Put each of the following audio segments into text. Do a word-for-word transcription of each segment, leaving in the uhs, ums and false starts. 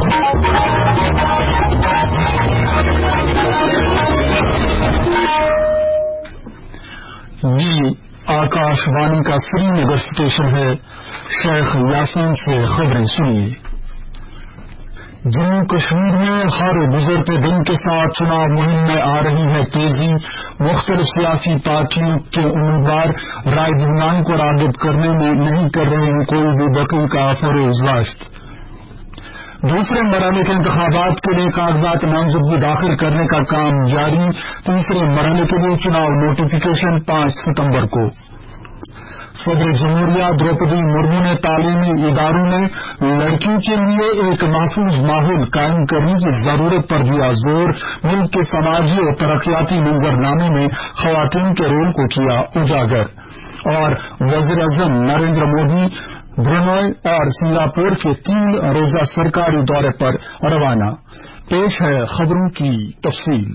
یہ آکاشوانی کا سری نگر اسٹیشن ہے. شیخ یاسین سے خبریں سنیے. جموں کشمیر میں ہر گزرتے دن کے ساتھ چناو مہم میں آ رہی ہے تیزی. مختلف سیاسی پارٹیوں کے امیدوار رائے دہندگان کو راغب کرنے میں نہیں کر رہے ہیں کوئی بھی وکیل کا فروغ داشت. دوسرے مرحلے کے انتخابات کے لیے کاغذات نامزدگی داخل کرنے کا کام جاری. تیسرے مرحلے کے لیے چناو نوٹیفیکیشن پانچ ستمبر کو. صدر جمہوریہ دروپدی مرمو نے تعلیمی اداروں میں لڑکیوں کے لیے ایک محفوظ ماحول قائم کرنے کی ضرورت پر دیا زور. ملک کے سماجی اور ترقیاتی منظرنامے میں خواتین کے رول کو کیا اجاگر. اور وزیر اعظم نریندر مودی برونائی اور سنگاپور کے تین روزہ سرکاری دورے پر روانہ. پیش ہے خبروں کی تفصیل.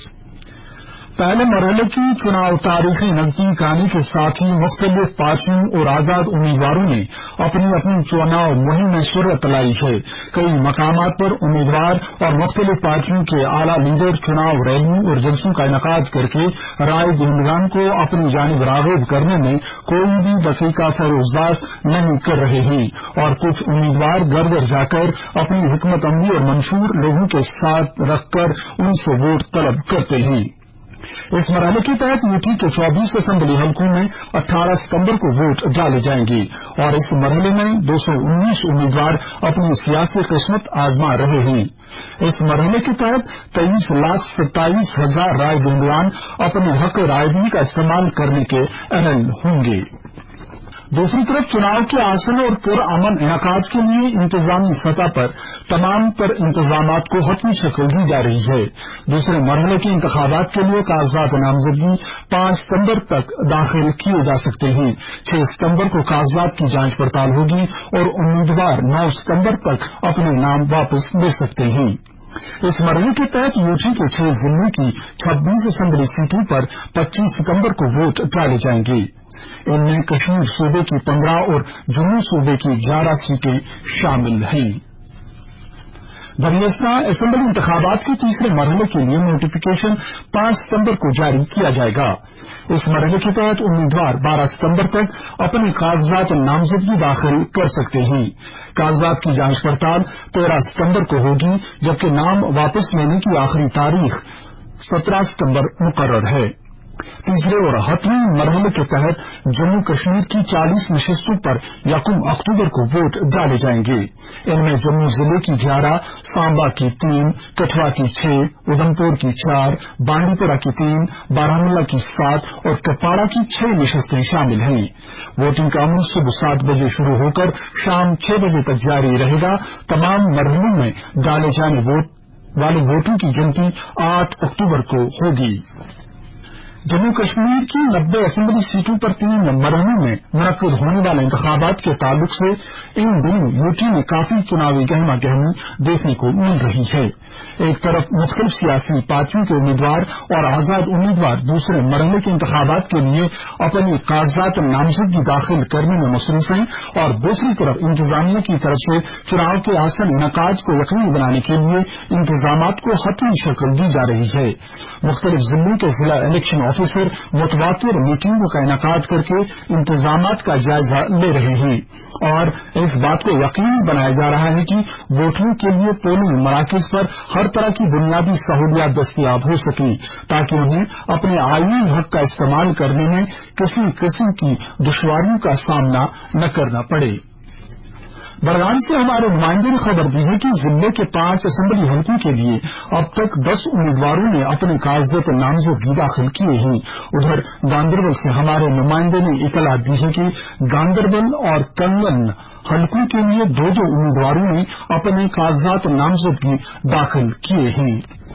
پہلے مرحلے کی چناو تاریخیں نزدیک آنے کے ساتھ ہی مختلف پارٹیوں اور آزاد امیدواروں نے اپنی اپنی چناو مہم میں سرعت لائی ہے. کئی مقامات پر امیدوار اور مختلف پارٹیوں کے اعلی لیڈر چناو ریلیوں اور جلسوں کا انعقاد کر کے رائے دہندگان کو اپنی جانب راغب کرنے میں کوئی بھی دقیقہ فروزداز نہیں کر رہے ہیں اور کچھ امیدوار گھر گھر جا کر اپنی حکمت عملی اور منشور لوگوں کے ساتھ رکھ کر ان سے ووٹ طلب کرتے ہیں. اس مرحلے کے تحت یوٹی کے چوبیس اسمبلی حلقوں میں اٹھارہ ستمبر کو ووٹ ڈالے جائیں گے اور اس مرحلے میں دو سو انیس امیدوار اپنی سیاسی قسمت آزما رہے ہیں. اس مرحلے کے تحت تیئیس لاکھ ستائیس ہزار رائے دہندگان اپنے حق رائے دہی کا استعمال کرنے کے اہل ہوں گے. دوسری طرف چناو کے آسن اور پرامن انعقاد کے لیے انتظامی سطح پر تمام تر انتظامات کو حتمی شکل دی جا رہی ہے. دوسرے مرحلے کے انتخابات کے لیے کاغذات نامزدگی پانچ ستمبر تک داخل کیے جا سکتے ہیں. چھ ستمبر کو کاغذات کی جانچ پڑتال ہوگی اور امیدوار نو ستمبر تک اپنے نام واپس لے سکتے ہیں. اس مرحلے کے تحت یوٹی کے چھ ضلعوں کی چھبیس اسمبلی سیٹوں پر پچیس ستمبر کو ووٹ ڈالے جائیں گے. ان میں کشمیر صوبے کی پندرہ اور جموں صوبے کی گیارہ سیٹیں شامل ہیں. دریاستا اسمبلی انتخابات کے تیسرے مرحلے کے لیے نوٹیفیکیشن پانچ ستمبر کو جاری کیا جائے گا. اس مرحلے کے تحت امیدوار بارہ ستمبر تک اپنے کاغذات نامزدگی داخل کر سکتے ہیں. کاغذات کی جانچ پڑتال تیرہ ستمبر کو ہوگی جبکہ نام واپس لینے کی آخری تاریخ سترہ ستمبر مقرر ہے. تیسرے اور حتمی مرحلے کے تحت جموں کشمیر کی چالیس نشستوں پر یکم اکتوبر کو ووٹ ڈالے جائیں گے. ان میں جموں ضلع کی گیارہ، سامبا کی تین، کٹھوا کی چھ، ادھمپور کی چار، بانڈی پورہ کی تین، بارامولہ کی سات اور کپواڑہ کی چھ نشستیں شامل ہیں. ووٹنگ کا عمل صبح سات بجے شروع ہو کر شام چھ بجے تک جاری رہے گا. تمام مرحلوں میں ڈالے جانے والے ووٹوں کی گنتی آٹھ اکتوبر کو ہوگی. جموں کشمیر کی نبے اسمبلی سیٹوں پر تین مرحلوں میں منعقد ہونے والے انتخابات کے تعلق سے ان دنوں یوٹی میں کافی چناوی گہما گہمی دیکھنے کو مل رہی ہے. ایک طرف مختلف سیاسی پارٹیوں کے امیدوار اور آزاد امیدوار دوسرے مرحلے کے انتخابات کے لیے اپنی کاغذات نامزدگی داخل کرنے میں مصروف ہیں اور دوسری طرف انتظامیہ کی طرف سے چناو کے آسن انعقاد کو یقینی بنانے کے لیے انتظامات کو حتمی شکل دی جا رہی ہے. مختلف ضلعوں کے ضلع الیکشن آفیسر متواتر میٹنگوں کا انعقاد کر کے انتظامات کا جائزہ لے رہے ہیں اور اس بات کو یقینی بنایا جا رہا ہے کہ ووٹروں کے لیے پولنگ مراکز پر ہر طرح کی بنیادی سہولیات دستیاب ہو سکیں تاکہ انہیں اپنے آئینی حق کا استعمال کرنے میں کسی قسم کی دشواریوں کا سامنا نہ کرنا پڑے. بڑگام سے ہمارے نمائندے نے خبر دی ہے کہ ضلع کے پانچ اسمبلی حلقوں کے لیے اب تک دس امیدواروں نے اپنے کاغذات نامزدگی داخل کیے ہیں. ادھر گاندربل سے ہمارے نمائندے نے اطلاع دی ہے کہ گاندربل اور کنگن حلقوں کے لیے دو دو امیدواروں نے اپنے کاغذات نامزدگی داخل کیے ہیں.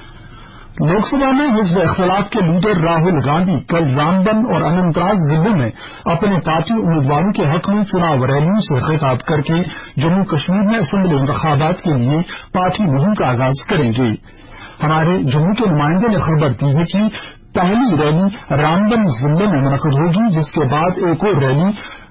لوک سبھا میں حزب اختلاف کے لیڈر راہل گاندھی کل رامبن اور اننت ناگ ضلعوں میں اپنے پارٹی امیدواروں کے حق میں چناو ریلیوں سے خطاب کر کے جموں کشمیر میں اسمبلی انتخابات کے لیے پارٹی مہم کا آغاز کریں گے. ہمارے جموں کے نمائندے نے خبر دی ہے کہ پہلی ریلی رامبن ضلع میں منعقد ہوگی جس کے بعد ایک اور ریلی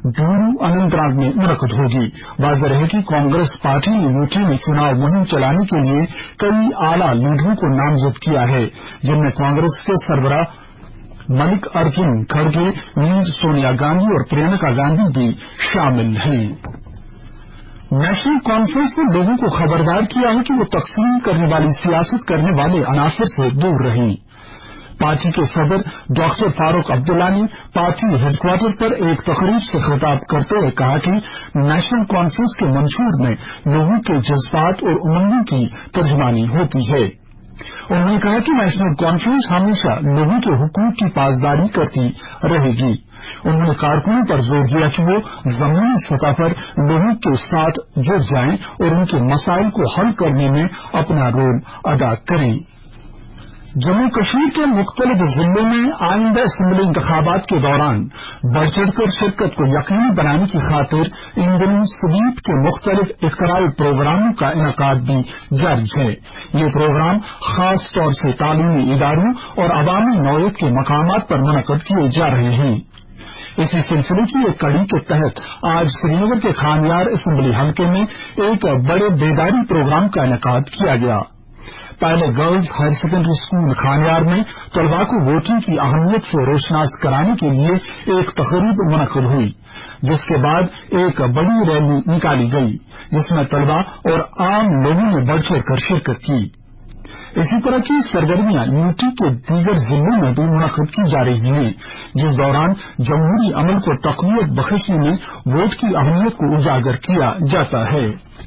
डूरू अनंतनाग में मुनक़द होगी। वाज़ेह रहे कि कांग्रेस पार्टी ने यूटी में चुनाव मुहिम चलाने के लिए कई आला लीडरों को नामजद किया है, जिनमें कांग्रेस के सरबराह मल्लिकार्जुन खड़गे, मीज सोनिया गांधी और प्रियंका गांधी भी शामिल हैं। नेशनल कॉन्फ्रेंस ने लोगों को खबरदार किया है कि वो तकसीम करने वाली सियासत करने वाले अनासर से दूर रहें। पार्टी के सदर डॉक्टर फारूक अब्दुल्ला ने पार्टी हेडक्वार्टर पर एक तकरीब से खिताब करते हुए कहा कि नेशनल कॉन्फ्रेंस के मंशूर में लोगों के जज्बात और उमंगों की तर्जुमानी होती है। उन्होंने कहा कि नेशनल कॉन्फ्रेंस हमेशा लोगों के हुकूक की पासदारी करती रहेगी। उन्होंने कारकुनों पर जोर दिया कि वो जमीनी सतह पर लोगों के साथ जुड़ जाएं और उनके मसाइल को हल करने में अपना रोल अदा करें। जम्मू कश्मीर के मुख्तलिफ जिलों में आइंदा असेंबली इंतखाबात के दौरान बढ़ चढ़कर शिरकत को यकीनी बनाने की खातिर इन दिनों स्वीप के मुख्तलिफ इख्तराई प्रोग्रामों का इनेकाद भी जारी है। ये प्रोग्राम खास तौर से तालीमी इदारों और अवामी नौयत के मकामात पर मुनक़द किए जा रहे हैं। इसी सिलसिले की एक कड़ी के तहत आज श्रीनगर के खानियार असेंबली हल्के में एक बड़े बेदारी प्रोग्राम का इनेकाद किया गया। पहले girls higher secondary school Khanyar में तलबा को वोटिंग की अहमियत से रोशनास कराने के लिए एक तकरीब मुनक़द हुई, जिसके बाद एक बड़ी रैली निकाली गई, जिसमें तलबा और आम लोगों ने बढ़ चढ़ कर शिरकत की। इसी तरह की सरगर्मियां यूटी के दीगर जिलों में भी मुनक़द की जा रही हैं, जिस दौरान जमहूरी अमल को तक़वियत बख्शने में वोट की अहमियत को उजागर किया जाता है।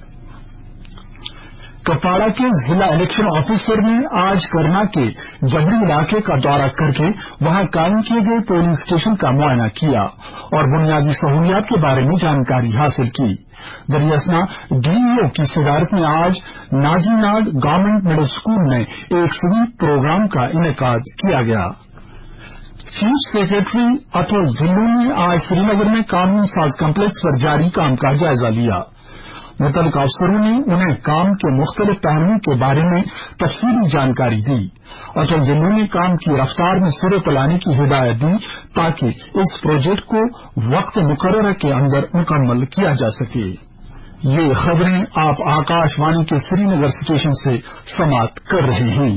कपवाड़ा के जिला इलेक्शन ऑफिसर ने आज करना के जबड़ी इलाके का दौरा करके वहां कायम किए गए पोलिंग स्टेशन का मुआयना किया और बुनियादी सहूलियात के बारे में जानकारी हासिल की। दरियासना डीईओ की सदारत में आज नाजीनाग गवर्नमेंट मिडिल स्कूल में एक स्वीप प्रोग्राम का इनेकाद किया गया। चीफ सेक्रेटरी अतुल ढिल्लों ने आज श्रीनगर में कानून साज कम्प्लेक्स पर जारी काम का जायजा लिया। मुतल्लिक अफसरों ने उन्हें काम के मुख्तलिफ पहलुओं के बारे में तफसीली जानकारी दी। अतुल ढिल्लों ने काम की रफ्तार में सूरत लाने की हिदायत दी ताकि इस प्रोजेक्ट को वक्त मुकर्रर के अंदर मुकम्मल किया जा सके। ये खबरें आप आकाशवाणी के श्रीनगर स्टेशन से समाप्त कर रहे हैं।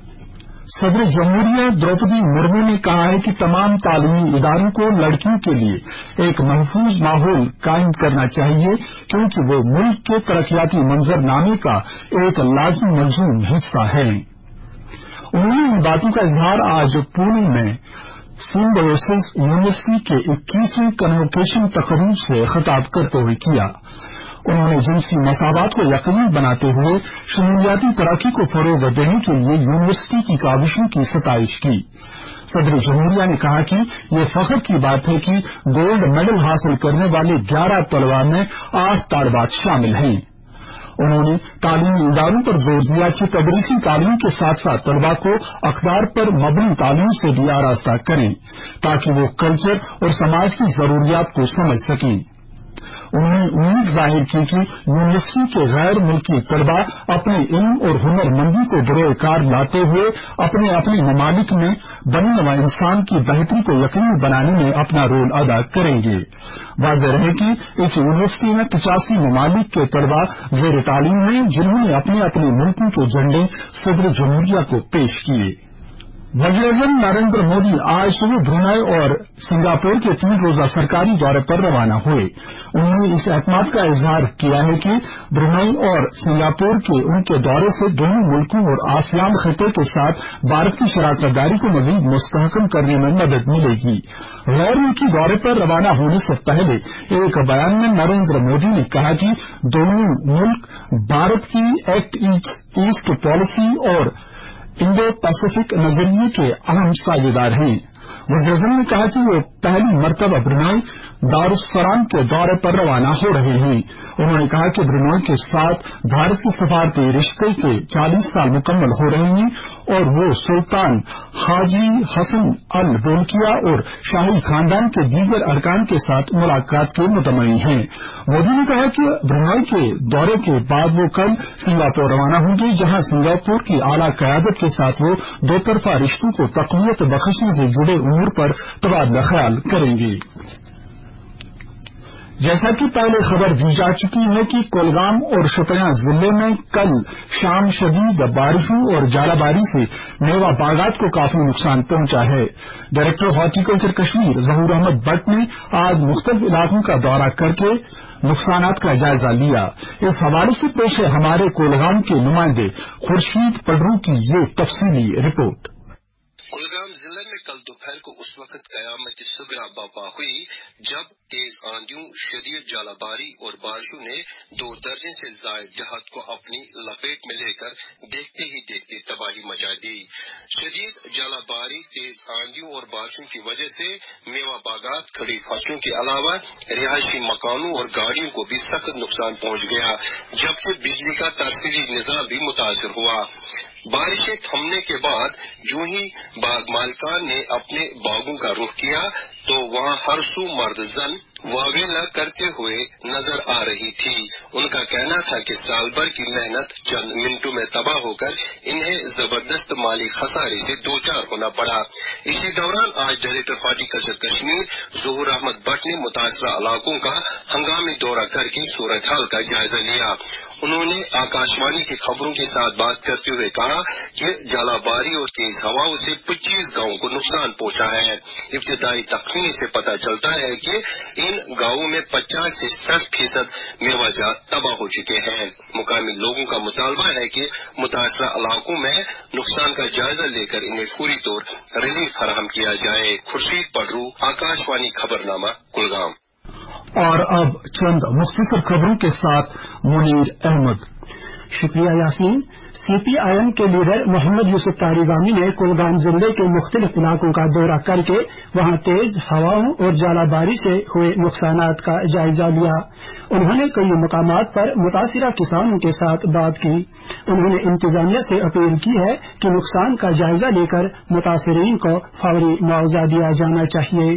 सदर जमहूरिया द्रौपदी मुर्मू ने कहा है कि तमाम तालीमी इदारों को लड़कियों के लिए एक महफूज माहौल कायम करना चाहिए, क्योंकि वो मुल्क के तरक्याती मंजरनामे का एक लाज़मी मलज़ूम हिस्सा है। उन्होंने इन बातों का इजहार आज पुणे में सिम्बायोसिस यूनिवर्सिटी के इक्कीसवीं कन्वोकेशन तकरीब से खिताब करते हुए किया। उन्होंने जिनसी मसावत को यकीनी बनाते हुए शमूलियाती तरक्की को फरोग देने के लिए यूनिवर्सिटी की काविशों की सताइश की। सदर जमहूरिया ने कहा कि ये फख्र की बात है कि गोल्ड मेडल हासिल करने वाले ग्यारह तलबा में आठ तालिबात शामिल हैं। उन्होंने तालीमी इदारों पर जोर दिया कि तदरीसी तालीम के साथ साथ तलबा को अखबार पर मबनी तालीम से भी आरास्ता करें, ताकि वो कल्चर और समाज की जरूरियात को समझ सकें। उन्होंने उम्मीद जाहिर की कि यूनिवर्सिटी के गैर मुल्की तलबा अपने इल्म और हुनरमंदी को बरोए कार लाते हुए अपने अपने ममालिक में बने हुए इंसान की बेहतरी को यकीनी बनाने में अपना रोल अदा करेंगे। वाज़ेह रहे कि इस यूनिवर्सिटी में पचासी ममालिक के तलबा ज़ेर तालीम हैं, जिन्होंने अपने अपने मुल्कों के झंडे सदर जमहूरिया को पेश किए। वज़ीर-ए-आज़म नरेंद्र मोदी आज सुबह ब्रुनई और सिंगापुर के तीन रोजा सरकारी दौरे पर रवाना हुए। उन्होंने इस एतमाद का इजहार किया है कि ब्रुनई और सिंगापुर के उनके दौरे से दोनों मुल्कों और आसियान खिते के साथ भारत की शराकतदारी को मजीद मुस्तहकम करने में मदद मिलेगी। गैर मुल्की दौरे पर रवाना होने से पहले एक बयान में नरेंद्र मोदी ने कहा कि दोनों मुल्क भारत की एक्ट ईस्ट पॉलिसी और इंडो पैसिफिक नजरिए के अहम साझेदार हैं। वज़ीर-ए-आज़म ने कहा कि वो पहली मरतबा ब्रुनई दारुस्सलाम के दौरे पर रवाना हो रहे हैं। उन्होंने कहा कि ब्रुनई के साथ भारत के सफारती रिश्ते के चालीस साल मुकम्मल हो रहे हैं और वो सुल्तान हाजी हसन अल बोलकिया और शाही खानदान के दीगर अरकान के साथ मुलाकात के मुतमईन हैं। मोदी ने कहा कि ब्रुनई के दौरे के बाद वो कल सिंगापुर रवाना होंगे, जहां सिंगापुर की आला क़यादत के साथ वो दो तरफा रिश्तों को तक़वियत बख्शने से जुड़े उमूर पर तबादला ख्याल करेंगे। जैसा कि पहले खबर दी जा चुकी है कि कुलगाम और शोपियां जिले में कल शाम शदीद बारिशों और जालाबारी से मेवा बागात को काफी नुकसान पहुंचा है। डायरेक्टर हॉर्टिकल्चर कश्मीर जहूर अहमद भट्ट ने आज मुख्तलिफ इलाकों का दौरा करके नुकसानात का जायजा लिया। इस हवाले से पेश है हमारे कुलगाम के नुमाइंदे खुर्शीद पडरू की ये तफसीली रिपोर्ट। कुलगाम जिले में कल दोपहर को उस वक्त कयामत सुगरा बर्पा हुई जब तेज आंधियों, शदीद जालाबारी और बारिशों ने दो दर्जन से ज्यादा देहात को अपनी लपेट में लेकर देखते ही देखते तबाही मचा दी। शदीद जालाबारी, तेज आंधियों और बारिशों की वजह से मेवा बागात, खड़ी फसलों के अलावा रिहायशी मकानों और गाड़ियों को भी सख्त नुकसान पहुंच गया, जबकि बिजली का तरसीली निजाम भी मुतासर हुआ। बारिशें थमने के बाद जो ही बाग मालिकान ने अपने बागों का रुख किया तो वहां हर सू मर्द जन वावेला करते हुए नजर आ रही थी। उनका कहना था कि साल भर की मेहनत चंद मिनटों में तबाह होकर इन्हें जबरदस्त माली खसारे से दो चार होना पड़ा। इसी दौरान आज डायरेक्टर हॉर्टिकल्चर कश्मीर जहूर अहमद भट्ट ने मुतासरा इलाकों का हंगामी दौरा करके सूरत हाल का जायजा लिया। उन्होंने आकाशवाणी की खबरों के साथ बात करते हुए कहा कि जालाबारी और तेज हवाओं से पच्चीस गांवों को नुकसान पहुंचा है। इब्तिदाई तखमीने से पता चलता है कि इन गांवों में पचास से साठ फीसद मेवाजात तबाह हो चुके हैं। मुकामी लोगों का मुतालबा है कि मुतासरा इलाकों में नुकसान का जायजा लेकर इन्हें फौरी तौर रिलीफ फराहम किया जाए। खुर्शीद पडरू, आकाशवाणी खबरनामा, कुलगाम। और अब चंद मुख्तसर खबरों के साथ मुनीर अहमद। शुक्रिया यासीन। सीपीआईएम के लीडर मोहम्मद यूसुफ तारिगामी ने कुलगाम जिले के मुख्तलिफ इलाकों का दौरा करके वहां तेज हवाओं और जालाबारी से हुए नुकसानात का जायजा लिया। उन्होंने कई मकामात पर मुतासिरा किसानों के साथ बात की। उन्होंने इंतजामिया से अपील की है कि नुकसान का जायजा लेकर मुतासिरीन को फौरी मुआवजा दिया जाना चाहिए।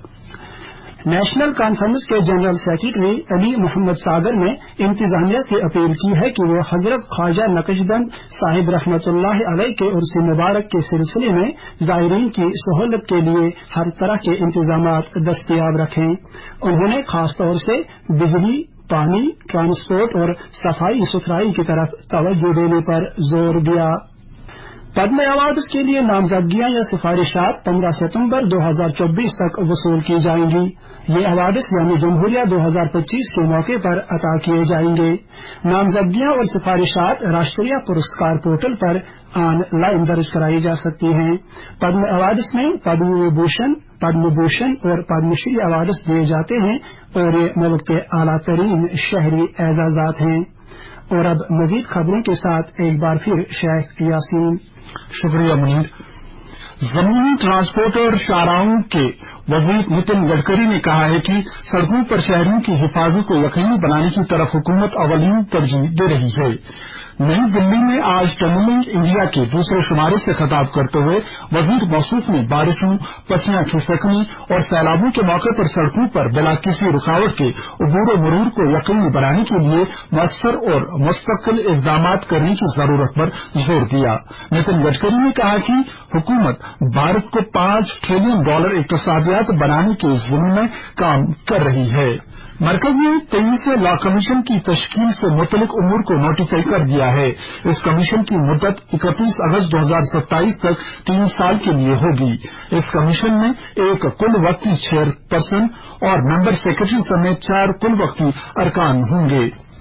नेशनल कॉन्फ्रेंस के जनरल सेक्रेटरी अली मोहम्मद सागर ने इंतजामिया से अपील की है कि वो हजरत ख्वाजा नक्शबंद साहिब रहमतुल्लाह अलैह के उर्स मुबारक के सिलसिले में जायरीन की सहूलत के लिए हर तरह के इंतजामात दस्तयाब रखें। उन्होंने खासतौर से बिजली, पानी, ट्रांसपोर्ट और सफाई सुथराई की तरफ तवज्जो देने पर जोर दिया। पद्म अवार्ड के लिए नामजदगियां या सिफारिशात पंद्रह सितंबर दो हजार चौबीस तक वसूल की जाएंगी। ये अवार्ड यानी जमहूरिया दो हजार पच्चीस के मौके पर अता किए जाएंगे। नामजदगियां और सिफारिशात राष्ट्रीय पुरस्कार पोर्टल पर ऑनलाइन दर्ज कराई जा सकती हैं। पद्म अवार्ड्स में पद्म विभूषण, पद्म भूषण और पद्मश्री अवार्ड्स दिए जाते हैं और ये मुल्क के आला तरीन शहरी एजाजात हैं। और अब मजीद खबरों के साथ एक बार फिर शेख यासीन। शुक्रिया मुनीर। जमीनी ट्रांसपोर्ट और शाहराहों के वजीर नितिन गडकरी ने कहा है कि सड़कों पर शहरियों की हिफाजत को यकीनी बनाने की तरफ हुकूमत अवलियों तरजीह दे रही है। नई दिल्ली में आज टनलिंग इंडिया के दूसरे शुमारे से खिताब करते हुए वजीर मौसूफ ने बारिशों, पसियां खिसकने और सैलाबों के मौके पर सड़कों पर बिला किसी रुकावट के उबूर मरूर को यकीनी बनाने के लिए मौसर और मुस्तकिल इकदाम करने की जरूरत पर जोर दिया। नितिन गडकरी ने कहा कि हुकूमत भारत को पांच ट्रिलियन डॉलर इक्तसादियात बनाने के ज़िम्मे में काम कर रही है। मरकज ने तेईसवें लॉ कमीशन की तश्कील से मुतल्लिक उमूर को नोटिफाई कर दिया है। इस कमीशन की मुद्दत इकतीस अगस्त दो हजार सत्ताईस तक तीन साल के लिए होगी। इस कमीशन में एक कुल वक्ती चेयरपर्सन और मेंबर सेक्रेटरी समेत चार कुल वक्ती अरकान होंगे।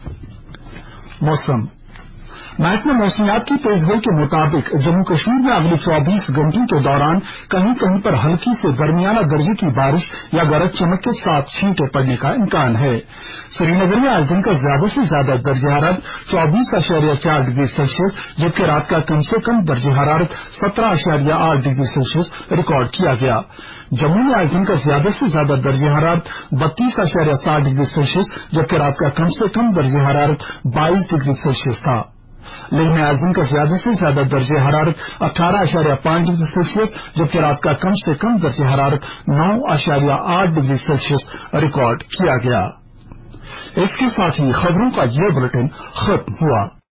मौसम। महकमा मौसमियात की पेशगोई के मुताबिक जम्मू कश्मीर में अगले चौबीस घंटों के दौरान कहीं कहीं पर हल्की से दरमियाना दर्जे की बारिश या गरज चमक के साथ छींटे पड़ने का इम्कान है। श्रीनगर में आज दिन का ज्यादा से ज्यादा दर्जे हरारत चौबीस अशारिया चार डिग्री सेल्सियस जबकि रात का कम से कम दर्जे हरारत सत्रह अशारिया आठ डिग्री सेल्सियस रिकॉर्ड किया गया। जम्मू में आज दिन का ज्यादा से ज्यादा दर्जे हरारत बत्तीस अशारिया सात डिग्री सेल्सियस जबकि रात का कम से कम दर्जे हरारत बाईस डिग्री सेल्सियस था। लेह में आज दिन का ज्यादा से ज्यादा दर्जे हरारत अठारह अशारिया पांच डिग्री सेल्सियस जबकि रात का कम से कम दर्जे हरारत नौ अशारिया आठ डिग्री सेल्सियस रिकॉर्ड किया गया। इसके साथ ही खबरों का ये बुलेटिन खत्म हुआ।